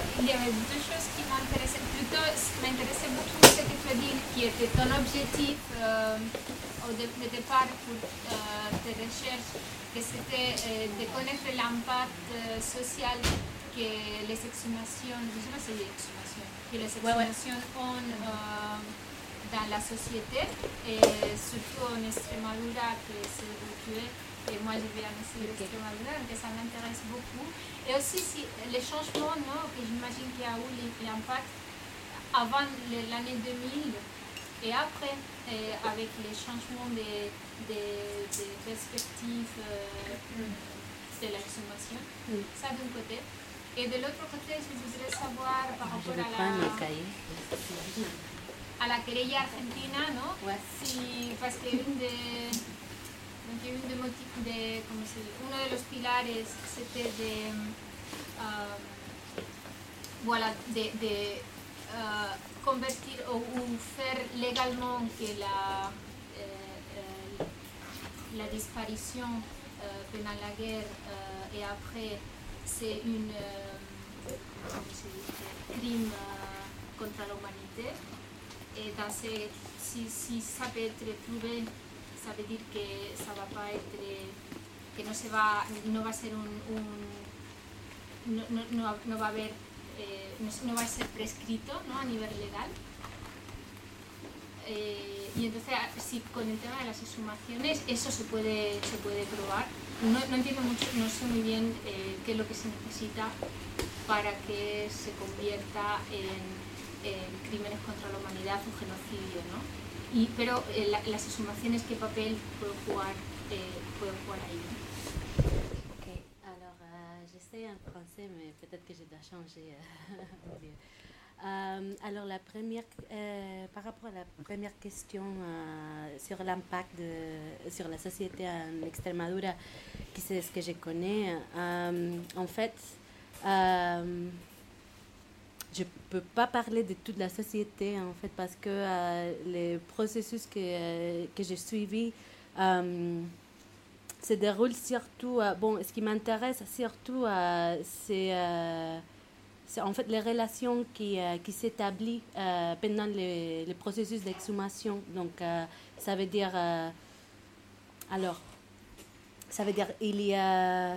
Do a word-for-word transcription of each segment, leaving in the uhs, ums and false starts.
il y avait deux choses qui m'intéressaient. Plutôt, ce qui m'intéressait beaucoup, ce que tu as dit, qui était ton objectif euh, au dé- de départ pour euh, tes recherches, que c'était euh, de connaître l'impact euh, social que les exhumations, je ne sais pas si c'est exhumations, que les Ouais, ouais. exhumations ont euh, dans la société, et surtout en Extremadura, que c'est où tu es. Et moi, je viens aussi de Ok. l'Extremadura, donc ça m'intéresse beaucoup. Et aussi, si, les changements, non, que j'imagine qu'il y a eu l'impact avant le- l'année deux mille et après, et avec les changements des des- des perspectives euh, de l'exhumation. Mm. Ça d'un côté. Et de l'autre côté, je voudrais savoir par Je rapport vais à prendre la, le cahier. à la querella argentina, ¿no? Ouais. Si, parce que une des, donc, une des motifs, de, ¿cómo se dice? Uno de los pilares, c'était de, euh, voilà, de, de euh, convertir ou, ou faire légalement que la, euh, euh, la disparition euh, pendant la guerre euh, et après, c'est une euh, comment se dit, crime euh, contre l'humanité. Et dans ces, si, si ça peut être prouvé, ça veut dire que ça va pas être, que no se va, no va a ser un, un no, no, no, no va a haber, eh, no, no va a ser prescrito, ¿no? A nivel legal. Eh, y entonces, si con el tema de las exhumaciones, eso se puede, se puede probar. No, no entiendo mucho, no sé muy bien eh, qué es lo que se necesita para que se convierta en, en crímenes contra la humanidad o genocidio, ¿no? Y, pero eh, la, las exhumaciones, ¿qué papel pueden jugar, eh, pueden jugar ahí, ¿no? Ok, alors euh, j'essaie en français, mais peut-être que je dois changer euh, au mieux. Euh, alors la première, euh, par rapport à la première question euh, sur l'impact de, sur la société en Extremadura, qui c'est ce que je connais, euh, en fait, euh, je ne peux pas parler de toute la société en fait parce que euh, les processus que, euh, que j'ai suivis euh, se déroulent surtout, euh, bon, ce qui m'intéresse surtout, euh, c'est... Euh, c'est en fait les relations qui, euh, qui s'établissent euh, pendant le, le processus d'exhumation. Donc, euh, ça veut dire... Euh, alors, ça veut dire il y a...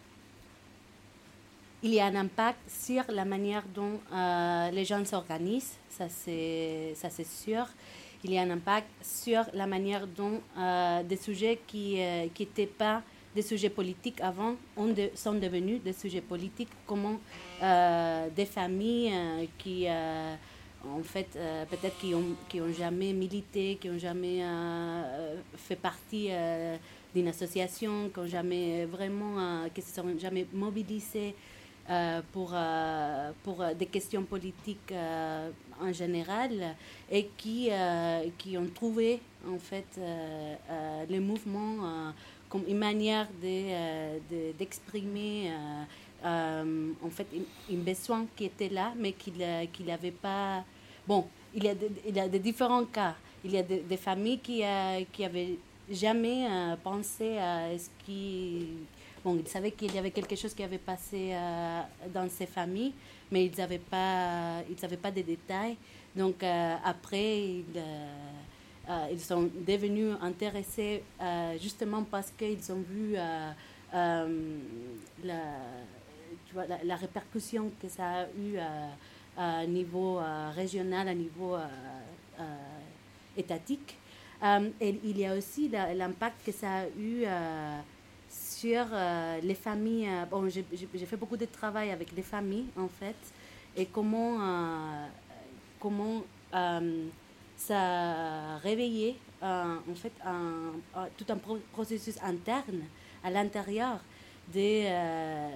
Il y a un impact sur la manière dont euh, les gens s'organisent, ça c'est, ça c'est sûr. Il y a un impact sur la manière dont euh, des sujets qui n'étaient euh, pas des sujets politiques avant de, sont devenus des sujets politiques, comme euh, des familles euh, qui, euh, en fait, euh, peut-être qui n'ont qui ont jamais milité, qui n'ont jamais euh, fait partie euh, d'une association, qui n'ont jamais vraiment, euh, qui se sont jamais mobilisés euh, pour, euh, pour des questions politiques euh, en général et qui, euh, qui ont trouvé, en fait, euh, euh, le mouvement euh, comme une manière de, euh, de, d'exprimer euh, euh, en fait un, un besoin qui était là mais qu'il qu'il n'avait pas. Bon, il y a de, il y a de différents cas. Il y a de, des familles qui euh, qui avaient jamais euh, pensé à ce qui. Bon, ils savaient qu'il y avait quelque chose qui avait passé euh, dans ces familles, mais ils n'avaient pas, ils n'avaient pas de détails. Donc euh, après, ils, euh, euh, ils sont devenus intéressés euh, justement parce qu'ils ont vu euh, euh, la, tu vois, la, la répercussion que ça a eu euh, à niveau euh, régional, à niveau euh, euh, étatique. Euh, et il y a aussi la, l'impact que ça a eu euh, sur euh, les familles. Euh, bon, j'ai, j'ai fait beaucoup de travail avec les familles, en fait, et comment, euh, comment euh, ça a réveillé, euh, en fait, un, un, tout un pro- processus interne à l'intérieur de... Euh,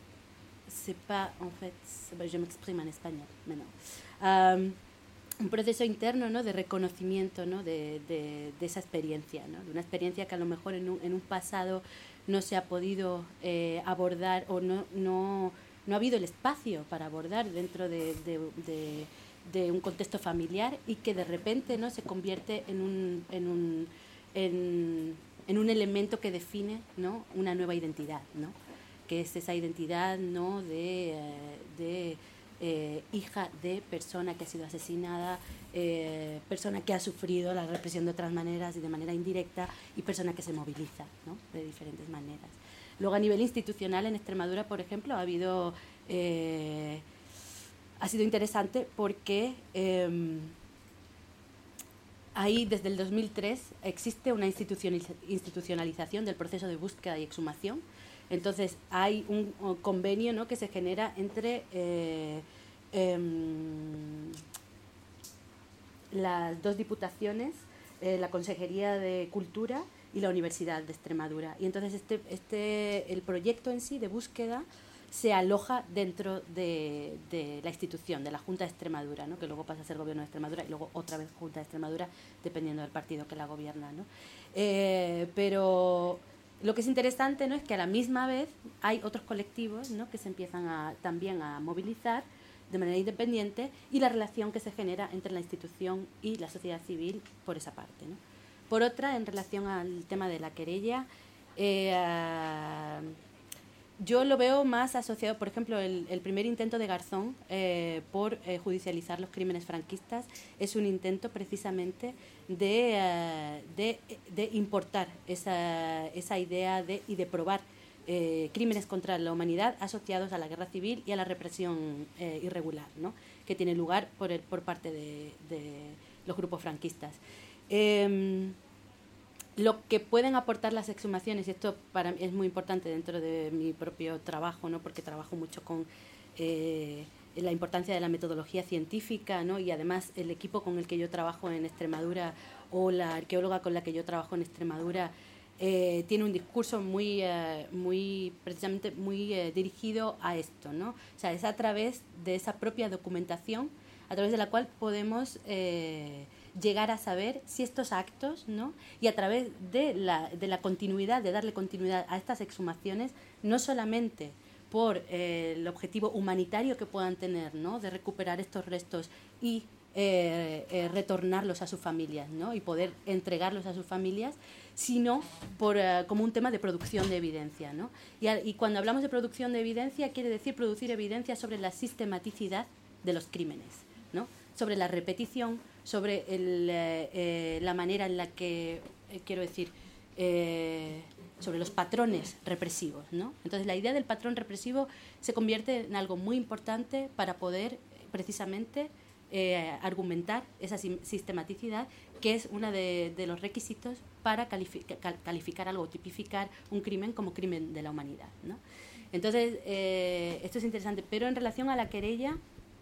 c'est pas, en fait, je m'exprime en espagnol maintenant. Euh, un proceso interno, ¿no? De reconocimiento, ¿no? de, de, de esa experiencia, ¿no? De una experiencia que a lo mejor en un, en un pasado no se ha podido eh, abordar o no, no, no ha habido el espacio para abordar dentro de, de, de, de un contexto familiar y que de repente, ¿no? Se convierte en un, en un, en, en un elemento que define, ¿no? Una nueva identidad, ¿no? Que es esa identidad, ¿no? de, de hija de persona que ha sido asesinada, eh, persona que ha sufrido la represión de otras maneras y de manera indirecta, y persona que se moviliza, ¿no?, de diferentes maneras. Luego, a nivel institucional, en Extremadura, por ejemplo, ha habido eh, ha sido interesante porque eh, ahí, desde el dos mil tres, existe una institucionalización del proceso de búsqueda y exhumación. Entonces, hay un, un convenio, ¿no?, que se genera entre eh, eh, las dos diputaciones, eh, la Consejería de Cultura y la Universidad de Extremadura. Y entonces este, este, el proyecto en sí de búsqueda se aloja dentro de, de la institución, de la Junta de Extremadura, ¿no?, que luego pasa a ser Gobierno de Extremadura y luego otra vez Junta de Extremadura, dependiendo del partido que la gobierna, ¿no? Eh, pero lo que es interesante, ¿no?, es que a la misma vez hay otros colectivos, ¿no?, que se empiezan a, también a movilizar de manera independiente, y la relación que se genera entre la institución y la sociedad civil por esa parte, ¿no? Por otra, en relación al tema de la querella, eh, yo lo veo más asociado, por ejemplo, el, el primer intento de Garzón eh, por eh, judicializar los crímenes franquistas es un intento precisamente de, uh, de, de importar esa, esa idea de, y de probar eh, crímenes contra la humanidad asociados a la guerra civil y a la represión eh, irregular, ¿no?, que tiene lugar por, el, por parte de, de los grupos franquistas. Eh, Lo que pueden aportar las exhumaciones, y esto para mí es muy importante dentro de mi propio trabajo, ¿no?, porque trabajo mucho con eh, la importancia de la metodología científica, ¿no?, y además el equipo con el que yo trabajo en Extremadura, o la arqueóloga con la que yo trabajo en Extremadura, eh, tiene un discurso muy, eh, muy precisamente muy eh, dirigido a esto, ¿no? O sea, es a través de esa propia documentación a través de la cual podemos eh, llegar a saber si estos actos, ¿no?, y a través de la, de la continuidad, de darle continuidad a estas exhumaciones, no solamente por eh, el objetivo humanitario que puedan tener, ¿no?, de recuperar estos restos y eh, eh, retornarlos a sus familias, ¿no?, y poder entregarlos a sus familias, sino por, uh, como un tema de producción de evidencia, ¿no? Y, a, y cuando hablamos de producción de evidencia, quiere decir producir evidencia sobre la sistematicidad de los crímenes, ¿no?, sobre la repetición, sobre el, eh, eh, la manera en la que, eh, quiero decir, eh, sobre los patrones represivos, ¿no? Entonces, la idea del patrón represivo se convierte en algo muy importante para poder, precisamente, eh, argumentar esa sistematicidad, que es uno de, de los requisitos para calificar, calificar algo, tipificar un crimen como crimen de la humanidad, ¿no? Entonces, eh, esto es interesante, pero en relación a la querella,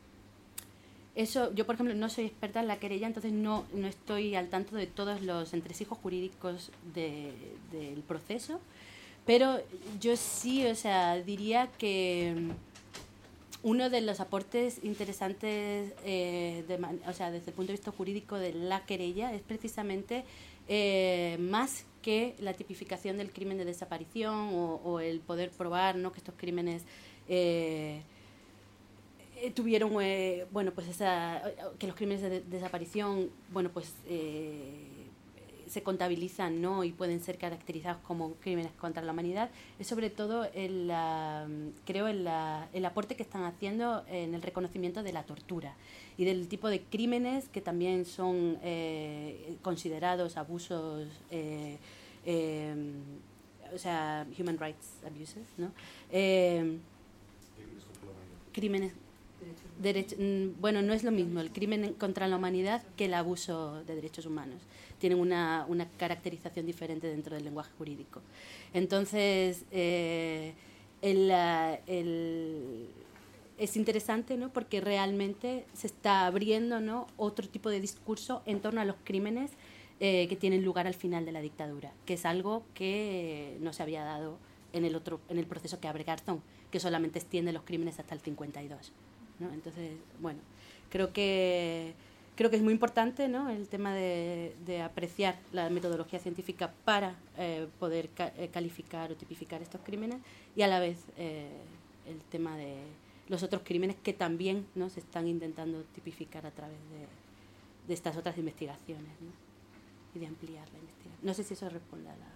eso, yo por ejemplo no soy experta en la querella, entonces no, no estoy al tanto de todos los entresijos jurídicos de, del proceso, pero yo sí, o sea, diría que uno de los aportes interesantes, eh, de, o sea, desde el punto de vista jurídico de la querella, es precisamente eh, más que la tipificación del crimen de desaparición o, o el poder probar, ¿no?, que estos crímenes eh, tuvieron, eh, bueno, pues esa, que los crímenes de, de desaparición, bueno, pues eh, se contabilizan, ¿no?, y pueden ser caracterizados como crímenes contra la humanidad, es sobre todo el, uh, creo, el, uh, el aporte que están haciendo en el reconocimiento de la tortura y del tipo de crímenes que también son eh, considerados abusos, eh, eh, o sea, human rights abuses, ¿no? Eh, crímenes Derecho, bueno, no es lo mismo el crimen contra la humanidad que el abuso de derechos humanos. Tienen una, una caracterización diferente dentro del lenguaje jurídico. Entonces, eh, el, el, es interesante, ¿no?, porque realmente se está abriendo, ¿no?, otro tipo de discurso en torno a los crímenes eh, que tienen lugar al final de la dictadura, que es algo que no se había dado en el, otro, en el proceso que abre Garzón, que solamente extiende los crímenes hasta el cincuenta y dos. ¿No? Entonces, bueno, creo que creo que es muy importante, ¿no?, el tema de, de apreciar la metodología científica para eh, poder ca calificar o tipificar estos crímenes, y a la vez eh, el tema de los otros crímenes que también, ¿no?, se están intentando tipificar a través de, de estas otras investigaciones, ¿no?, y de ampliar la investigación. No sé si eso responde a la...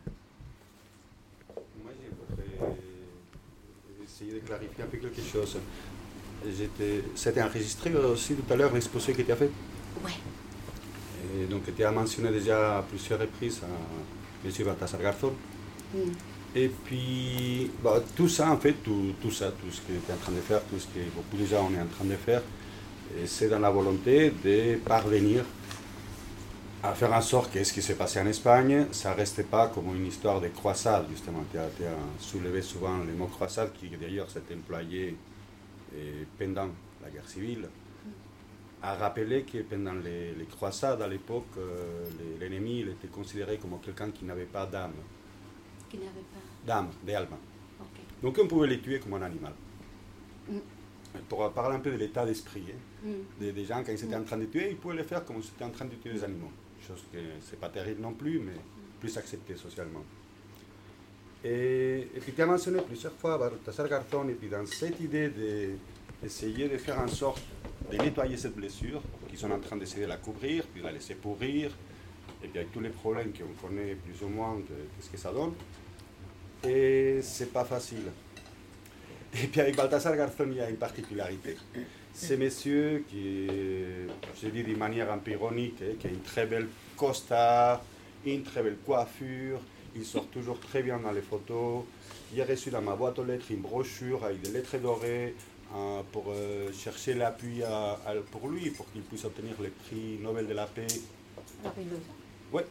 Moi, je voudrais essayer de clarifier un peu quelque chose. C'était enregistré aussi tout à l'heure l'exposé que tu as fait. Ouais. Et donc tu as mentionné déjà à plusieurs reprises à M. Baltasar Garzón. Mm. Et puis bah, tout ça en fait, tout, tout ça, tout ce que tu es en train de faire, tout ce que beaucoup de gens on est en train de faire, c'est dans la volonté de parvenir à faire en sorte que ce qui s'est passé en Espagne, ça ne reste pas comme une histoire de croisade, justement. Tu as, tu as soulevé souvent le mot croisade, qui d'ailleurs s'est employé eh, pendant la guerre civile, a rappelé que pendant les, les croisades à l'époque, euh, l'ennemi était considéré comme quelqu'un qui n'avait pas d'âme. Qui n'avait pas d'âme, d'alma. Okay. Donc on pouvait les tuer comme un animal. Mm. Pour parler un peu de l'état d'esprit hein, mm. des, des gens, quand ils étaient mm. en train de tuer, ils pouvaient le faire comme s'ils étaient en train de tuer les animaux. Chose que c'est pas terrible non plus, mais mm. plus accepté socialement. Et, et puis tu as mentionné plusieurs fois Baltasar Garzón, et puis dans cette idée d'essayer de, de faire en sorte de nettoyer cette blessure, qu'ils sont en train d'essayer de la couvrir, puis de la laisser pourrir, et puis avec tous les problèmes qu'on connaît plus ou moins de, de ce que ça donne. Et c'est pas facile. Et puis avec Baltasar Garzón, il y a une particularité. C'est monsieur qui, je dis d'une manière un peu ironique, hein, qui a une très belle costard, une très belle coiffure, il sort toujours très bien dans les photos. J'ai reçu dans ma boîte aux lettres une brochure avec des lettres dorées hein, pour euh, chercher l'appui à, à, pour lui, pour qu'il puisse obtenir le prix Nobel de la paix. Oui.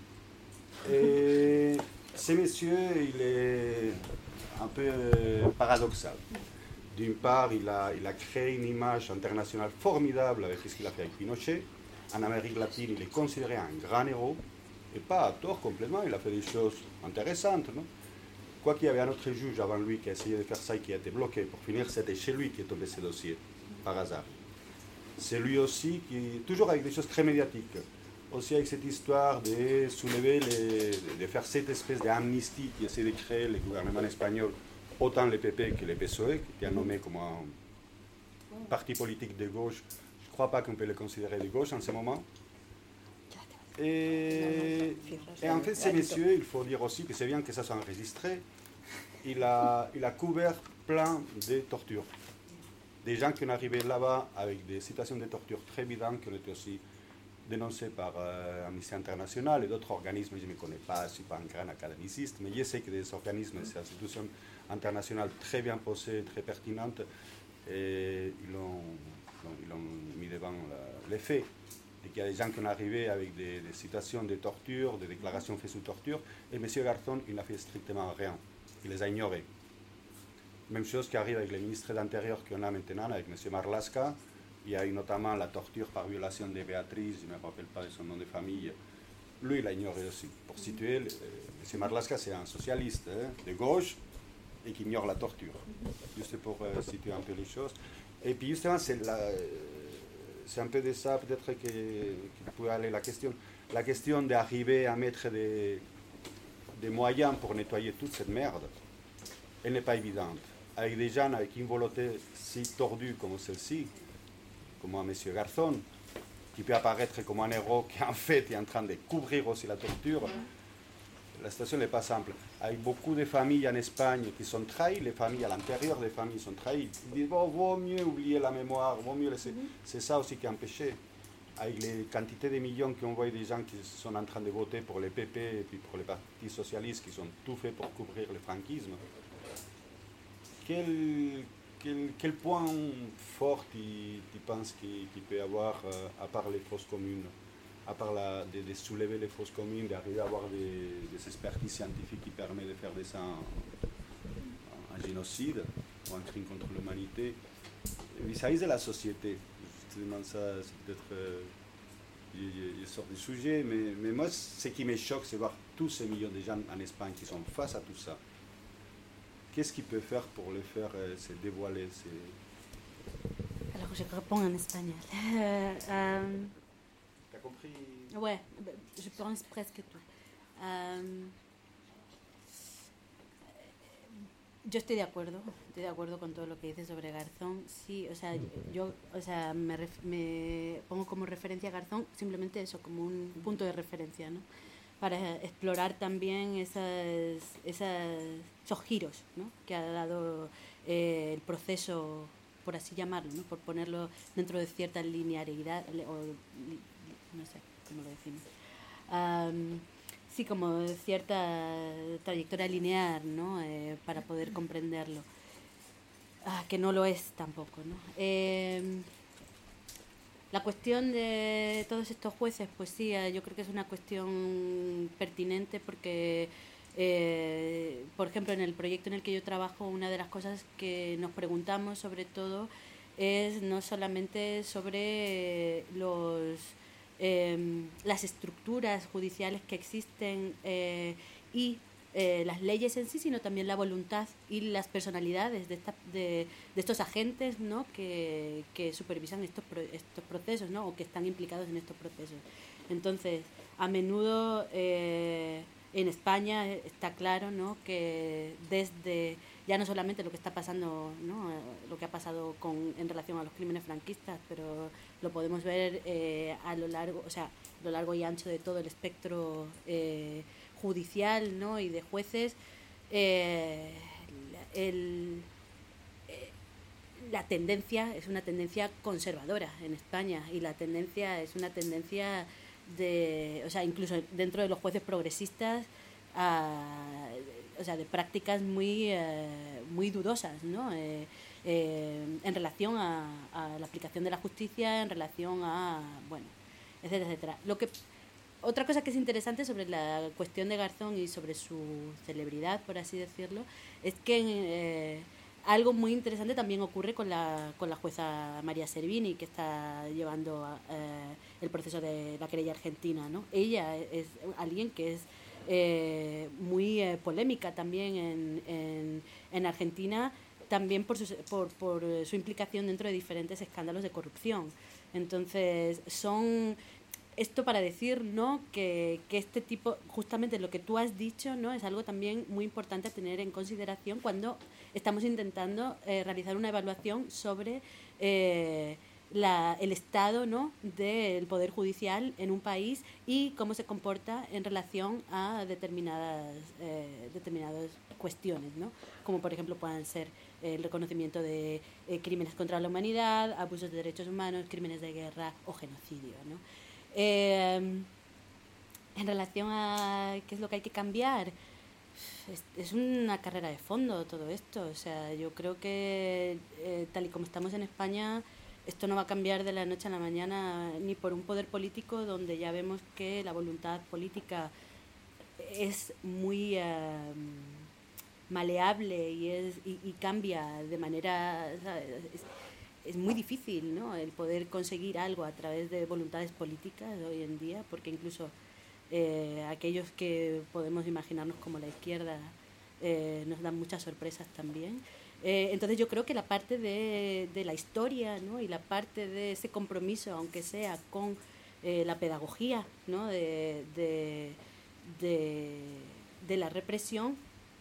Et ce monsieur, il est un peu euh, paradoxal. D'une part, il a, il a créé une image internationale formidable avec ce qu'il a fait avec Pinochet. En Amérique latine, il est considéré un grand héros, et pas à tort complètement, il a fait des choses intéressantes. Non Quoi qu'il y avait un autre juge avant lui qui a essayé de faire ça et qui a été bloqué. Pour finir, c'était chez lui qui est tombé ce dossier, par hasard. C'est lui aussi qui, toujours avec des choses très médiatiques, aussi avec cette histoire de soulever, les, de faire cette espèce d'amnistie qui essaie de créer le gouvernement espagnol, autant le P P que le P S O E, qui est nommé comme un parti politique de gauche. Je ne crois pas qu'on peut le considérer de gauche en ce moment. Et, et en fait, ces messieurs, il faut dire aussi que c'est bien que ça soit enregistré, il a, il a couvert plein de tortures. Des gens qui sont arrivés là-bas avec des situations de torture très évidentes, qui ont été aussi dénoncées par euh, Amnesty International et d'autres organismes. Je ne me connais pas, je ne suis pas un grand académiciste, mais je sais que des organismes et des institutions internationales très bien posées, très pertinentes, et ils l'ont, ils l'ont mis devant les faits. Et qu'il y a des gens qui sont arrivés avec des, des citations de torture, des déclarations faites sous torture, et M. Garzón, il n'a fait strictement rien. Il les a ignorés. Même chose qui arrive avec le ministre d'Intérieur qu'on a maintenant, avec M. Marlaska. Il y a eu notamment la torture par violation de Béatrice, je ne me rappelle pas de son nom de famille. Lui, il l'a ignoré aussi. Pour situer, euh, M. Marlaska, c'est un socialiste hein, de gauche et qui ignore la torture. Juste pour euh, situer un peu les choses. Et puis justement, c'est la... C'est un peu de ça peut-être que, que peut aller la question. La question d'arriver à mettre des, des moyens pour nettoyer toute cette merde, elle n'est pas évidente. Avec des gens avec une volonté si tordue comme celle-ci, comme M. Garzón, qui peut apparaître comme un héros qui en fait est en train de couvrir aussi la torture, la situation n'est pas simple. Avec beaucoup de familles en Espagne qui sont trahies, les familles à l'intérieur des familles sont trahies. Ils disent bon, vaut mieux oublier la mémoire, vaut mieux laisser. Mm-hmm. C'est ça aussi qui a empêché. Avec les quantités de millions qu'on voit des gens qui sont en train de voter pour les P P et puis pour les partis socialistes qui sont tout faits pour couvrir le franquisme. Quel, quel, quel point fort tu, tu penses qu'il, qu'il peut y avoir euh, à part les fosses communes? À part la, de, de soulever les fosses communes, d'arriver à avoir des, des expertises scientifiques qui permettent de faire de ça un, un génocide ou un crime contre l'humanité, vis-à-vis de la société. Je te demande ça, c'est peut-être... Euh, je, je sors du sujet, mais, mais moi, ce qui me choque, c'est voir tous ces millions de gens en Espagne qui sont face à tout ça. Qu'est-ce qu'ils peuvent faire pour le faire euh, se dévoiler c'est... Alors, je réponds en espagnol. Euh, euh... compris? Ouais, je pense presque tout. Um, yo estoy de acuerdo, estoy de acuerdo con todo lo que dice sobre Garzón. Sí, o sea, yo, o sea, me, ref, me pongo como referencia a Garzón simplemente eso, como un punto de referencia, ¿no? Para explorar también esas, esas, esos giros, ¿no? Que ha dado eh, el proceso por así llamarlo, ¿no? Por ponerlo dentro de cierta linealidad, o no sé cómo lo decimos. Um, sí, como cierta trayectoria lineal, ¿no? Eh, para poder comprenderlo. Ah, que no lo es tampoco, ¿no? Eh, la cuestión de todos estos jueces, pues sí, yo creo que es una cuestión pertinente porque, eh, por ejemplo, en el proyecto en el que yo trabajo, una de las cosas que nos preguntamos sobre todo es no solamente sobre los, eh, las estructuras judiciales que existen eh, y Eh, las leyes en sí, sino también la voluntad y las personalidades de, esta, de, de estos agentes, ¿no? que, que supervisan estos, pro, estos procesos, ¿no? o que están implicados en estos procesos. Entonces, a menudo eh, en España está claro, ¿no? que desde ya no solamente lo que está pasando, ¿no? lo que ha pasado con, en relación a los crímenes franquistas, pero lo podemos ver eh, a lo largo, o sea, a lo largo y ancho de todo el espectro eh, judicial, ¿no? y de jueces, eh, el, eh, la tendencia es una tendencia conservadora en España, y la tendencia es una tendencia de, o sea, incluso dentro de los jueces progresistas, a, o sea, de prácticas muy, eh, muy dudosas, ¿no? Eh, eh, en relación a, a la aplicación de la justicia, en relación a, bueno, etcétera, etcétera. Lo que Otra cosa que es interesante sobre la cuestión de Garzón y sobre su celebridad, por así decirlo, es que eh, algo muy interesante también ocurre con la, con la jueza María Servini, que está llevando eh, el proceso de la querella argentina, ¿no? Ella es alguien que es eh, muy eh, polémica también en, en, en Argentina, también por su, por, por su implicación dentro de diferentes escándalos de corrupción. Entonces, son... Esto para decir, ¿no? que, que este tipo, justamente lo que tú has dicho, ¿no? es algo también muy importante a tener en consideración cuando estamos intentando eh, realizar una evaluación sobre eh, la, el estado, ¿no? del Poder Judicial en un país y cómo se comporta en relación a determinadas, eh, determinadas cuestiones, ¿no? como por ejemplo puedan ser el reconocimiento de eh, crímenes contra la humanidad, abusos de derechos humanos, crímenes de guerra o genocidio, ¿no? Eh, en relación a qué es lo que hay que cambiar, es, es una carrera de fondo todo esto. O sea, yo creo que eh, tal y como estamos en España, esto no va a cambiar de la noche a la mañana, ni por un poder político donde ya vemos que la voluntad política es muy eh, maleable y, es, y, y cambia de manera... ¿sabes? Es, es muy difícil, ¿no? el poder conseguir algo a través de voluntades políticas hoy en día, porque incluso eh, aquellos que podemos imaginarnos como la izquierda eh, nos dan muchas sorpresas también. Eh, entonces yo creo que la parte de, de la historia, ¿no? y la parte de ese compromiso, aunque sea con eh, la pedagogía, ¿no? de, de, de, de la represión,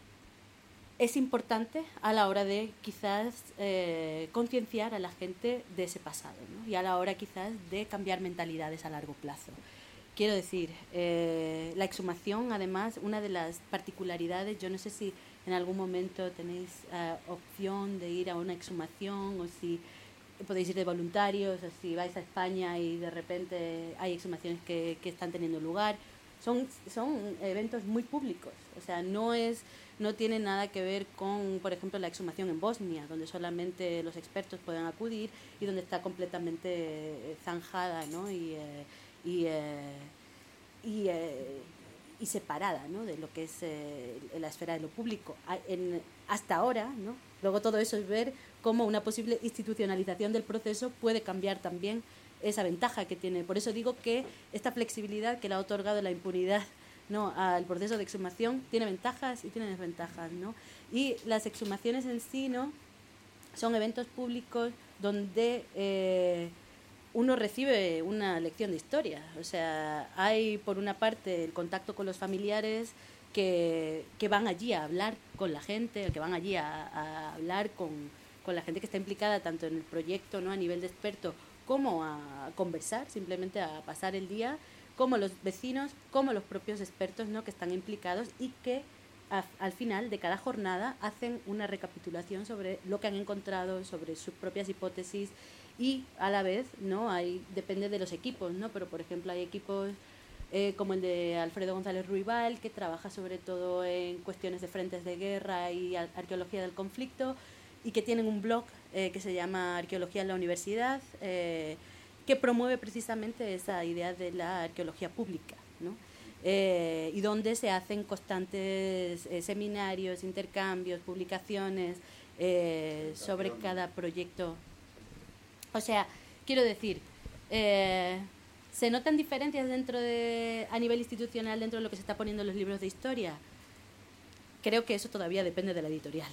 es importante a la hora de quizás eh, concienciar a la gente de ese pasado, ¿no? y a la hora quizás de cambiar mentalidades a largo plazo. Quiero decir, eh, la exhumación, además, una de las particularidades, yo no sé si en algún momento tenéis uh, opción de ir a una exhumación o si podéis ir de voluntarios o si vais a España y de repente hay exhumaciones que, que están teniendo lugar. Son, son eventos muy públicos, o sea, no es... no tiene nada que ver con, por ejemplo, la exhumación en Bosnia, donde solamente los expertos pueden acudir y donde está completamente zanjada, ¿no? y, eh, y, eh, y, eh, y separada, ¿no? de lo que es eh, la esfera de lo público. En, hasta ahora, ¿no? Luego todo eso es ver cómo una posible institucionalización del proceso puede cambiar también esa ventaja que tiene. Por eso digo que esta flexibilidad que le ha otorgado la impunidad, ¿no? al proceso de exhumación tiene ventajas y tiene desventajas, ¿no? Y las exhumaciones en sí, ¿no? son eventos públicos donde eh, uno recibe una lección de historia. O sea, hay por una parte el contacto con los familiares que, que van allí a hablar con la gente, que van allí a, a hablar con, con la gente que está implicada tanto en el proyecto, ¿no? a nivel de experto, como a conversar, simplemente a pasar el día, como los vecinos, como los propios expertos, ¿no? que están implicados y que a, al final de cada jornada hacen una recapitulación sobre lo que han encontrado, sobre sus propias hipótesis y a la vez, ¿no? Hay, depende de los equipos, ¿no? Pero por ejemplo hay equipos eh, como el de Alfredo González Ruibal, que trabaja sobre todo en cuestiones de frentes de guerra y ar arqueología del conflicto, y que tienen un blog eh, que se llama Arqueología en la Universidad, eh, que promueve precisamente esa idea de la arqueología pública, ¿no? Eh, y donde se hacen constantes eh, seminarios, intercambios, publicaciones eh, sobre cada proyecto. O sea, quiero decir, eh, ¿se notan diferencias dentro de, a nivel institucional dentro de lo que se está poniendo en los libros de historia? Creo que eso todavía depende de la editorial.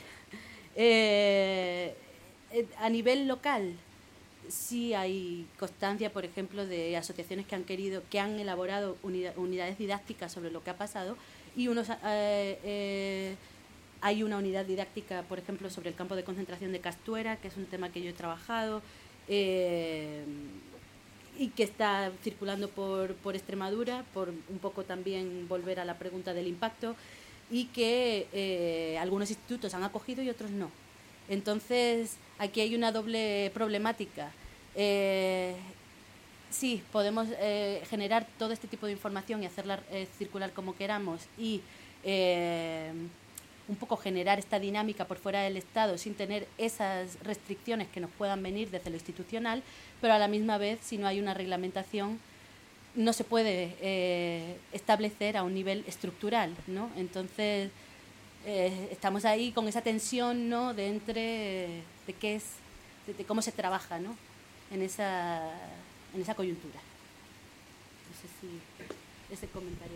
Eh, a nivel local, sí hay constancia, por ejemplo, de asociaciones que han querido, que han elaborado unidad, unidades didácticas sobre lo que ha pasado, y unos eh, eh, hay una unidad didáctica, por ejemplo, sobre el campo de concentración de Castuera, que es un tema que yo he trabajado eh, y que está circulando por, por Extremadura, por un poco también volver a la pregunta del impacto, y que eh, algunos institutos han acogido y otros no. Entonces, aquí hay una doble problemática. Eh, sí, podemos eh, generar todo este tipo de información y hacerla eh, circular como queramos y eh, un poco generar esta dinámica por fuera del Estado sin tener esas restricciones que nos puedan venir desde lo institucional, pero a la misma vez, si no hay una reglamentación, no se puede eh, establecer a un nivel estructural, ¿no? Entonces, eh, estamos ahí con esa tensión, ¿no?, de entre de qué es, de, de cómo se trabaja, ¿no?, en esa, en esa coyuntura. No sé si ese comentario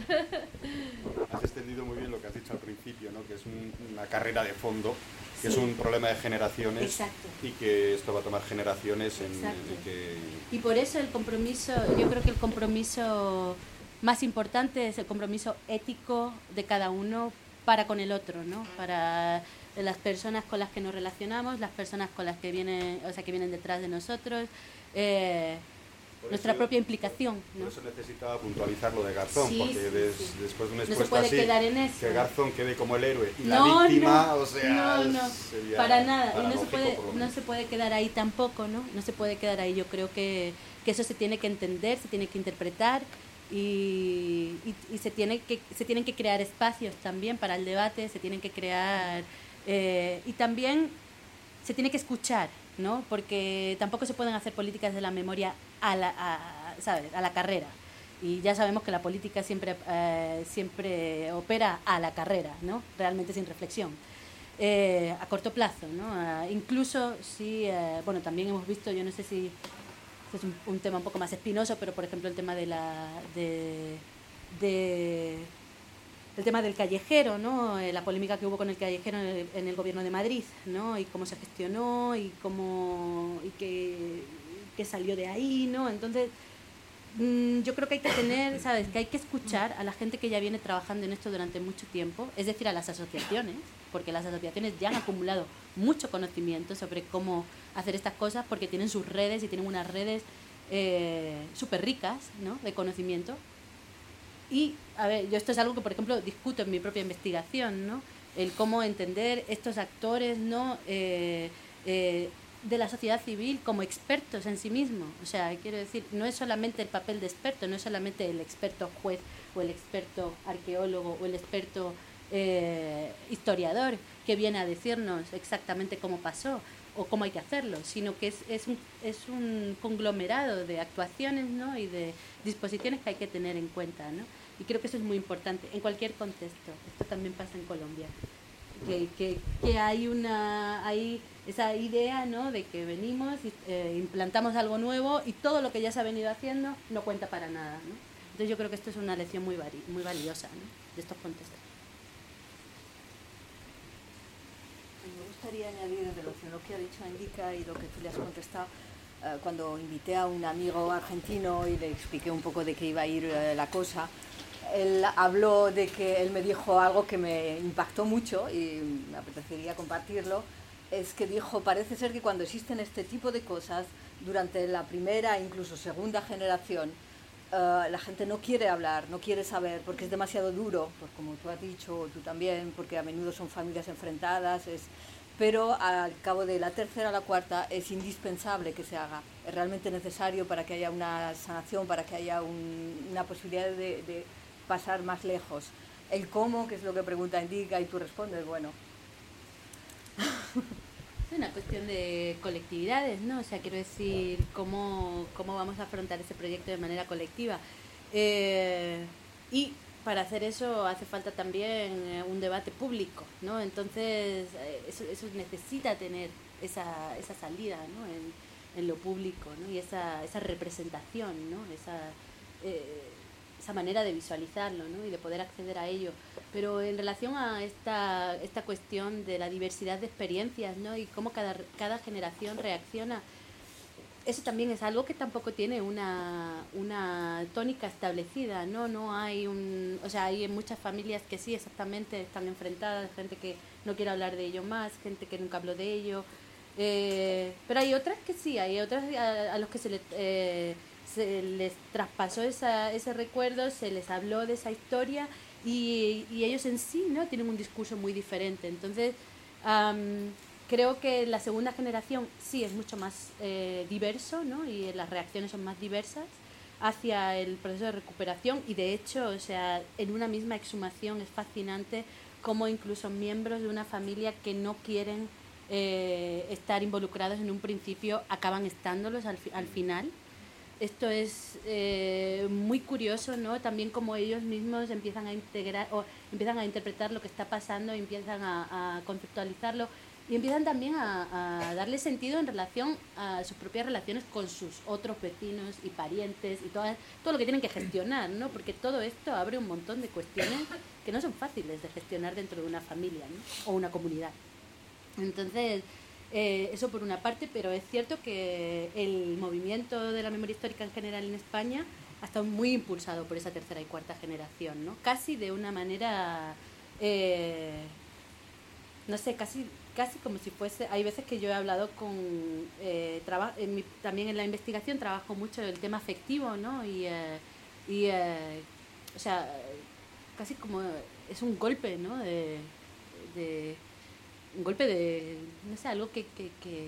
va. Has extendido muy bien lo que has dicho al principio, ¿no?, que es un, una carrera de fondo, que sí. es un problema de generaciones. Exacto. Y que esto va a tomar generaciones en, en que... Y por eso el compromiso, yo creo que el compromiso más importante es el compromiso ético de cada uno para con el otro, ¿no? Para las personas con las que nos relacionamos, las personas con las que vienen, o sea, que vienen detrás de nosotros, eh, nuestra eso, propia implicación, ¿no? Por eso necesitaba puntualizar lo de Garzón, sí, porque sí, des, sí. después de un expuesto expuesto no se puede así, quedar en eso. que Garzón quede como el héroe y no, la víctima, no, o sea, no, no, sería para nada, y no se, puede, por no se puede quedar ahí tampoco, ¿no? No se puede quedar ahí, yo creo que, que eso se tiene que entender, se tiene que interpretar y, y, y se, tiene que, se tienen que crear espacios también para el debate, se tienen que crear, eh, y también se tiene que escuchar, ¿no? Porque tampoco se pueden hacer políticas de la memoria a la, a, ¿sabes?, a la carrera. Y ya sabemos que la política siempre, eh, siempre opera a la carrera, ¿no? Realmente sin reflexión. Eh, a corto plazo, ¿no? Eh, incluso si, eh, bueno, también hemos visto, yo no sé si es un, un tema un poco más espinoso, pero por ejemplo el tema de la... De, de, el tema del callejero, ¿no? Eh, la polémica que hubo con el callejero en el, en el gobierno de Madrid, ¿no? Y cómo se gestionó y cómo y qué, qué salió de ahí, ¿no? Entonces, mmm, yo creo que hay que tener, ¿sabes? Que hay que escuchar a la gente que ya viene trabajando en esto durante mucho tiempo, es decir, a las asociaciones, porque las asociaciones ya han acumulado mucho conocimiento sobre cómo hacer estas cosas, porque tienen sus redes y tienen unas redes eh, súper ricas, ¿no?, de conocimiento. Y, a ver, yo esto es algo que, por ejemplo, discuto en mi propia investigación, ¿no? El cómo entender estos actores, ¿no?, eh, eh, de la sociedad civil como expertos en sí mismos. O sea, quiero decir, no es solamente el papel de experto, no es solamente el experto juez o el experto arqueólogo o el experto eh, historiador que viene a decirnos exactamente cómo pasó o cómo hay que hacerlo, sino que es, es, un, es un conglomerado de actuaciones, ¿no?, y de disposiciones que hay que tener en cuenta, ¿no? Y creo que eso es muy importante en cualquier contexto. Esto también pasa en Colombia, que, que, que hay una hay esa idea, ¿no?, de que venimos y eh, implantamos algo nuevo y todo lo que ya se ha venido haciendo no cuenta para nada, ¿no? Entonces yo creo que esto es una lección muy, vari, muy valiosa, ¿no?, de estos contextos. Me gustaría añadir de lo, lo que ha dicho Enrica y lo que tú le has contestado. Eh, cuando invité a un amigo argentino y le expliqué un poco de qué iba a ir eh, la cosa, él habló de que él me dijo algo que me impactó mucho y me apetecería compartirlo. Es que dijo, parece ser que cuando existen este tipo de cosas, durante la primera e incluso segunda generación, uh, la gente no quiere hablar, no quiere saber, porque es demasiado duro, pues como tú has dicho, o tú también, porque a menudo son familias enfrentadas, es, pero al cabo de la tercera o la cuarta es indispensable que se haga, es realmente necesario para que haya una sanación, para que haya un, una posibilidad de, de pasar más lejos. El cómo, que es lo que pregunta Indica y tú respondes, bueno. Es una cuestión de colectividades, ¿no? O sea, quiero decir, cómo, cómo vamos a afrontar ese proyecto de manera colectiva. Eh, y para hacer eso hace falta también un debate público, ¿no? Entonces, eso, eso necesita tener esa, esa salida, ¿no? En, en lo público, ¿no? Y esa, esa representación, ¿no? Esa, eh, esa manera de visualizarlo, ¿no? Y de poder acceder a ello. Pero en relación a esta, esta cuestión de la diversidad de experiencias, ¿no? Y cómo cada, cada generación reacciona, eso también es algo que tampoco tiene una, una tónica establecida, ¿no? No hay un... O sea, hay muchas familias que sí, exactamente, están enfrentadas, gente que no quiere hablar de ello más, gente que nunca habló de ello, eh, pero hay otras que sí, hay otras a, a los que se les, eh, se les traspasó esa, ese recuerdo, se les habló de esa historia y, y ellos en sí, ¿no? Tienen un discurso muy diferente. Entonces, um, creo que la segunda generación sí es mucho más eh, diverso, ¿no? Y las reacciones son más diversas hacia el proceso de recuperación y de hecho, o sea, en una misma exhumación es fascinante cómo incluso miembros de una familia que no quieren eh, estar involucrados en un principio acaban estándolos al, al final. Esto es eh, muy curioso, ¿no? También como ellos mismos empiezan a integrar o empiezan a interpretar lo que está pasando, empiezan a, a conceptualizarlo y empiezan también a, a darle sentido en relación a sus propias relaciones con sus otros vecinos y parientes y todo, todo lo que tienen que gestionar, ¿no? Porque todo esto abre un montón de cuestiones que no son fáciles de gestionar dentro de una familia, ¿no? O una comunidad. Entonces, eh, eso por una parte, pero es cierto que el movimiento de la memoria histórica en general en España ha estado muy impulsado por esa tercera y cuarta generación, ¿no? Casi de una manera, eh, no sé, casi... casi como si fuese, hay veces que yo he hablado con, eh, traba, en mi, también en la investigación trabajo mucho el tema afectivo, ¿no? Y, eh, y eh, o sea, casi como es un golpe, ¿no? De, de, un golpe de, no sé, algo que, que, que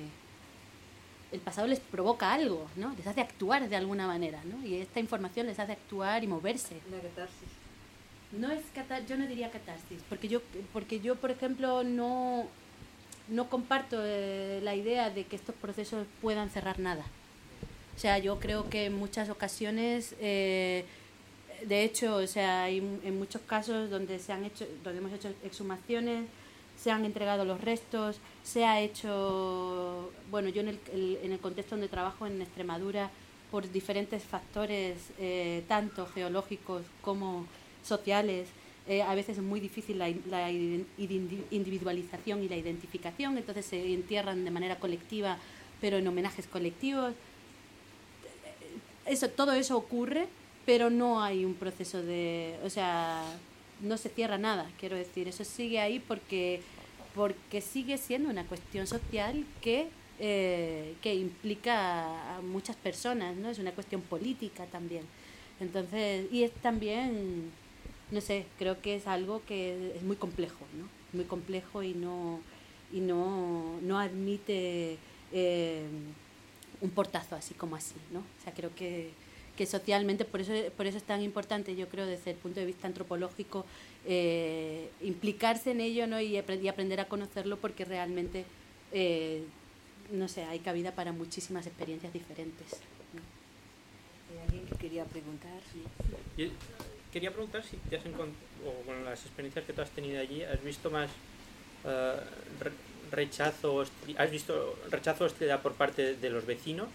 el pasado les provoca algo, ¿no? Les hace actuar de alguna manera, ¿no? Y esta información les hace actuar y moverse. Una catarsis. No es catar, yo no diría catarsis, porque yo, porque yo por ejemplo, no... no comparto eh, la idea de que estos procesos puedan cerrar nada. O sea, yo creo que en muchas ocasiones, eh, de hecho, o sea, hay en muchos casos donde se han hecho, donde hemos hecho exhumaciones, se han entregado los restos, se ha hecho, bueno, yo en el, el, en el contexto donde trabajo en Extremadura, por diferentes factores, eh, tanto geológicos como sociales, Eh, a veces es muy difícil la, la individualización y la identificación, entonces se entierran de manera colectiva, pero en homenajes colectivos. Eso, todo eso ocurre, pero no hay un proceso de... O sea, no se cierra nada, quiero decir. Eso sigue ahí porque, porque sigue siendo una cuestión social que, eh, que implica a muchas personas, ¿no? Es una cuestión política también. Entonces, y es también... no sé, creo que es algo que es muy complejo, ¿no? Muy complejo y no, y no, no admite eh, un portazo así como así, ¿no? O sea, creo que, que socialmente, por eso, por eso es tan importante, yo creo, desde el punto de vista antropológico, eh, implicarse en ello, ¿no? Y, y aprender a conocerlo porque realmente, eh, no sé, hay cabida para muchísimas experiencias diferentes, ¿no? ¿Hay alguien que quería preguntar? Sí. Y quería preguntar si te has encontrado, o con las experiencias que tú has tenido allí, ¿has visto más uh, re rechazo, hostil, has visto rechazo o hostilidad por parte de los vecinos?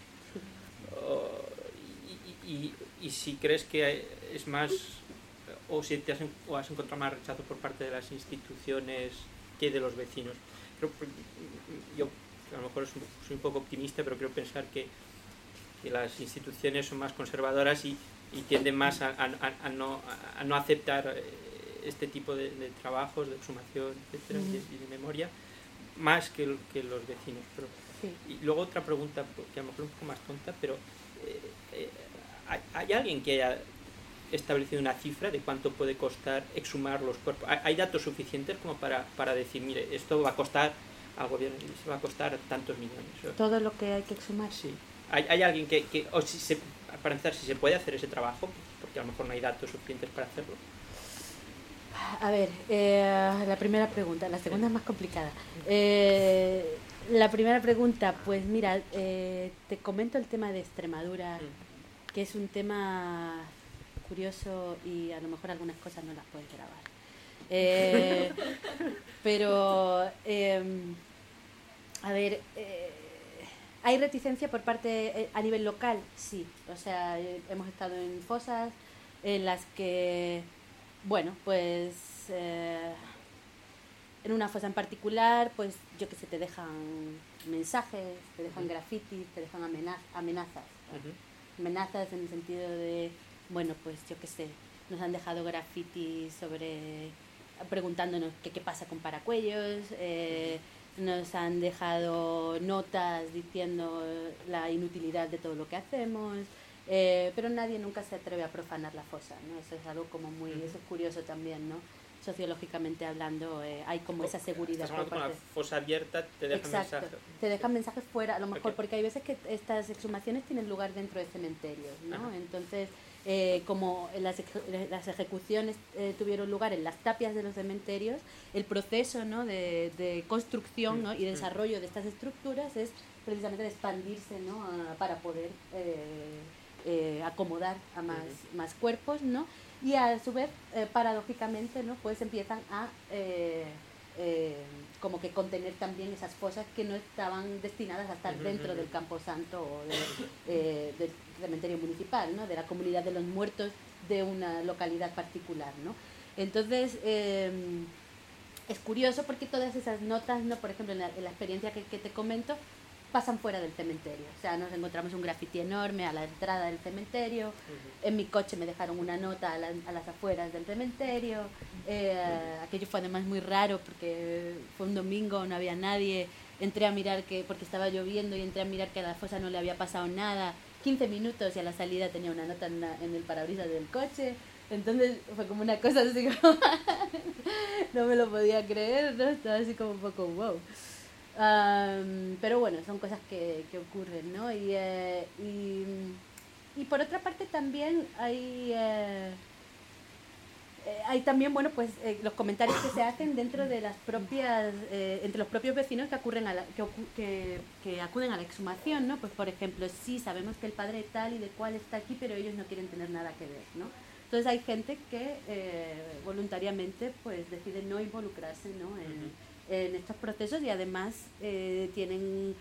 Uh, y, y, y si crees que es más, o si te has, o has encontrado más rechazo por parte de las instituciones que de los vecinos. Creo, yo a lo mejor soy un poco optimista, pero creo pensar que, que las instituciones son más conservadoras y y tienden más a, a, a, no, a no aceptar este tipo de, de trabajos, de exhumación, etcétera, uh-huh. y, de, y de memoria, más que, que los vecinos. Pero, sí. Y luego otra pregunta, que a lo mejor es un poco más tonta, pero eh, eh, ¿hay, hay alguien que haya establecido una cifra de cuánto puede costar exhumar los cuerpos? ¿Hay, hay datos suficientes como para, para decir, mire, esto va a costar al gobierno, se va a costar tantos millones? Todo lo que hay que exhumar. Sí. ¿Hay, hay alguien que, que o si se, para empezar, si se puede hacer ese trabajo? Porque a lo mejor no hay datos suficientes para hacerlo. A ver, eh, la primera pregunta, la segunda es más complicada. Eh, la primera pregunta, pues mira, eh, te comento el tema de Extremadura, que es un tema curioso y a lo mejor algunas cosas no las puedes grabar. Eh, pero, eh, a ver, eh, ¿hay reticencia por parte eh, a nivel local? Sí, o sea, eh, hemos estado en fosas en las que, bueno, pues eh, en una fosa en particular, pues yo que sé, te dejan mensajes, te dejan grafitis, te dejan amenaz amenazas. Uh-huh. Amenazas en el sentido de, bueno, pues yo que sé, nos han dejado grafitis sobre, preguntándonos qué, qué pasa con Paracuellos, eh, nos han dejado notas diciendo la inutilidad de todo lo que hacemos, eh, pero nadie nunca se atreve a profanar la fosa, ¿no? Eso es algo como muy, eso es curioso también, ¿no? Sociológicamente hablando, eh, hay como esa seguridad. Estás hablando con la fosa abierta, te dejan Exacto, mensajes. Te dejan mensajes fuera, a lo mejor, okay. Porque hay veces que estas exhumaciones tienen lugar dentro de cementerios, ¿no? Ajá. Entonces, eh, como las, las ejecuciones eh, tuvieron lugar en las tapias de los cementerios, el proceso, ¿no? de, de construcción, ¿no? y desarrollo de estas estructuras es precisamente de expandirse, ¿no? a, para poder eh, eh, acomodar a más, uh-huh. más cuerpos, ¿no? Y a su vez, eh, paradójicamente, ¿no? Pues empiezan a eh, eh, como que contener también esas fosas que no estaban destinadas a estar dentro del camposanto o de, eh, del cementerio municipal, ¿no? De la comunidad de los muertos de una localidad particular, ¿no? Entonces, eh, es curioso porque todas esas notas, ¿no? Por ejemplo, en la, en la experiencia que, que te comento, pasan fuera del cementerio. O sea, nos encontramos un grafiti enorme a la entrada del cementerio. Uh-huh. En mi coche me dejaron una nota a, la, a las afueras del cementerio. Eh, uh-huh. Aquello fue además muy raro porque fue un domingo, no había nadie. Entré a mirar que, porque estaba lloviendo, y entré a mirar que a la fosa no le había pasado nada. quince minutos y a la salida tenía una nota en, la, en el parabrisas del coche. Entonces fue como una cosa así como no me lo podía creer, ¿no? Estaba así como un poco wow. Um, pero bueno, son cosas que, que ocurren, ¿no? Y, eh, y, y por otra parte también hay, eh, hay también, bueno, pues eh, los comentarios que se hacen dentro de las propias, eh, entre los propios vecinos que, ocurren a la, que, que, que acuden a la exhumación, ¿no? Pues por ejemplo, sí, sabemos que el padre tal y de cual está aquí, pero ellos no quieren tener nada que ver, ¿no? Entonces hay gente que eh, voluntariamente pues decide no involucrarse, ¿no? En, uh-huh. en estos procesos, y además eh, tienen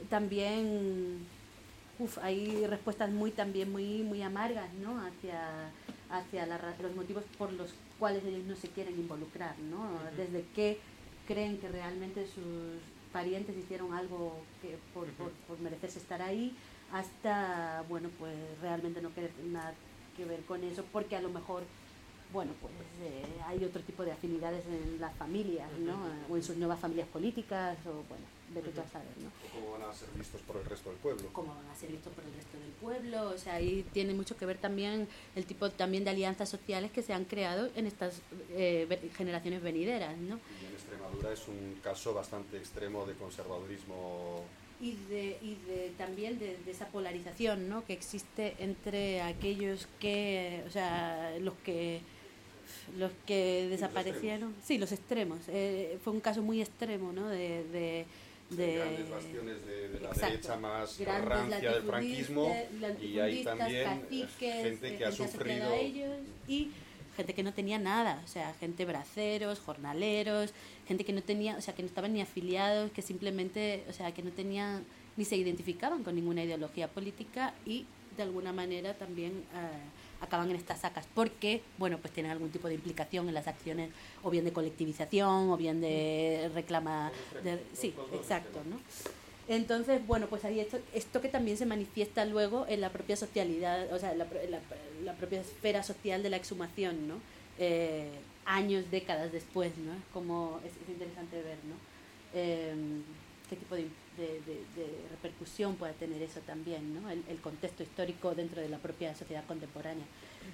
también uf, hay respuestas muy también muy muy amargas, ¿no? hacia hacia la, los motivos por los cuales ellos no se quieren involucrar, ¿no? Uh-huh. Desde que creen que realmente sus parientes hicieron algo que por, uh-huh. por, por merecerse estar ahí, hasta bueno pues realmente no querer nada que ver con eso porque a lo mejor bueno, pues eh, hay otro tipo de afinidades en las familias, ¿no? Uh-huh. O en sus nuevas familias políticas, o bueno, vete tú a saber, ¿no? O cómo van a ser vistos por el resto del pueblo. Cómo van a ser vistos por el resto del pueblo, o sea, ahí tiene mucho que ver también el tipo también de alianzas sociales que se han creado en estas eh, generaciones venideras, ¿no? Y en Extremadura es un caso bastante extremo de conservadurismo. Y de, y de también de, de esa polarización, ¿no? Que existe entre aquellos que, o sea, los que los que desaparecieron, los sí, los extremos, eh, fue un caso muy extremo, ¿no? De, de, de grandes bastiones de, de la exacto, derecha más rancia del franquismo, y hay también caciques, gente que ha sufrido a ellos, y gente que no tenía nada, o sea, gente braceros, jornaleros, gente que no tenía, o sea, que no estaban ni afiliados, que simplemente, o sea, que no tenían ni se identificaban con ninguna ideología política, y de alguna manera también eh, acaban en estas sacas porque, bueno, pues tienen algún tipo de implicación en las acciones, o bien de colectivización, o bien de reclama, de, sí, exacto, ¿no? Entonces, bueno, pues hay esto, esto que también se manifiesta luego en la propia socialidad, o sea, en la, en la, la propia esfera social de la exhumación, ¿no? Eh, años, décadas después, ¿no? Como es, es interesante ver, ¿no? Eh, qué tipo de, de, de, de repercusión puede tener eso también, ¿no? El, el contexto histórico dentro de la propia sociedad contemporánea.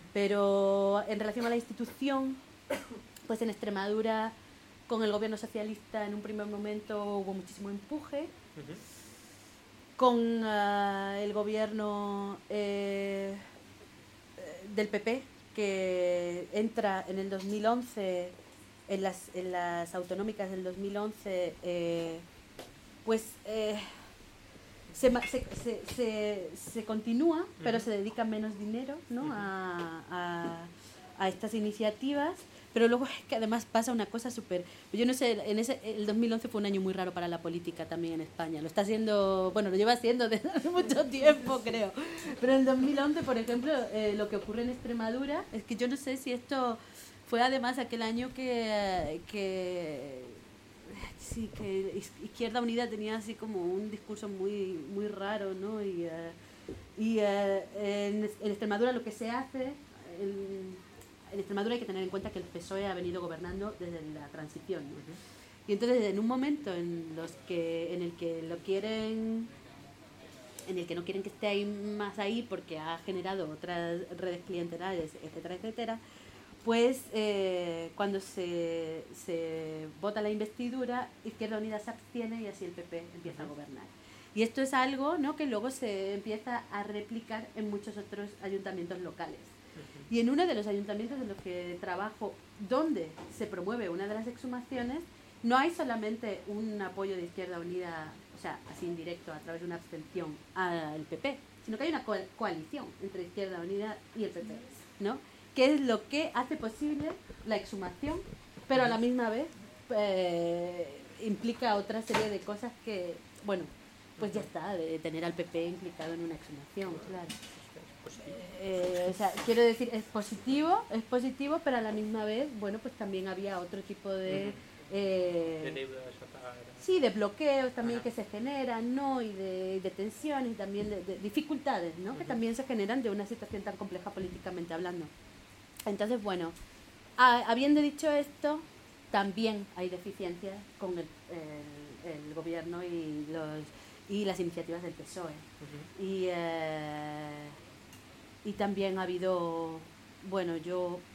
Pero en relación a la institución, pues en Extremadura, con el gobierno socialista en un primer momento hubo muchísimo empuje. Uh-huh. Con uh, el gobierno eh, del P P, que entra en el dos mil once, en las, en las autonómicas del dos mil once, eh, pues eh, se, se, se, se, se continúa, pero se dedica menos dinero, ¿no? a, a, a estas iniciativas. Pero luego es que además pasa una cosa súper... Yo no sé, en ese, el dos mil once fue un año muy raro para la política también en España. Lo está haciendo, bueno, lo lleva haciendo desde hace mucho tiempo, creo. Pero en el dos mil once, por ejemplo, eh, lo que ocurre en Extremadura es que yo no sé si esto fue además aquel año que... que sí, que Izquierda Unida tenía así como un discurso muy, muy raro, ¿no? Y, uh, y uh, en, en Extremadura lo que se hace... El, en Extremadura hay que tener en cuenta que el P S O E ha venido gobernando desde la transición, ¿no? Uh-huh. Y entonces en un momento en los que en el que lo quieren en el que no quieren que esté ahí más ahí porque ha generado otras redes clientelares, etcétera, etcétera, pues eh, cuando se, se vota la investidura, Izquierda Unida se abstiene y así el P P empieza uh-huh. a gobernar. Y esto es algo, ¿no?, que luego se empieza a replicar en muchos otros ayuntamientos locales. Y en uno de los ayuntamientos en los que trabajo, donde se promueve una de las exhumaciones, no hay solamente un apoyo de Izquierda Unida, o sea, así indirecto, a través de una abstención al P P, sino que hay una co- coalición entre Izquierda Unida y el P P, ¿no? Que es lo que hace posible la exhumación, pero a la misma vez eh, implica otra serie de cosas que, bueno, pues ya está, de tener al P P implicado en una exhumación, claro. Eh, o sea, quiero decir, es positivo, es positivo, pero a la misma vez, bueno, pues también había otro tipo de... Eh, de deudas a pagar. Sí, de bloqueos también Ajá. que se generan, ¿no? Y de, de tensiones, y también de, de dificultades, ¿no? Uh-huh. Que también se generan de una situación tan compleja políticamente hablando. Entonces, bueno, a, habiendo dicho esto, también hay deficiencias con el, el, el gobierno y, los, y las iniciativas del P S O E. Uh-huh. Y... Eh, Y también ha habido, bueno, yo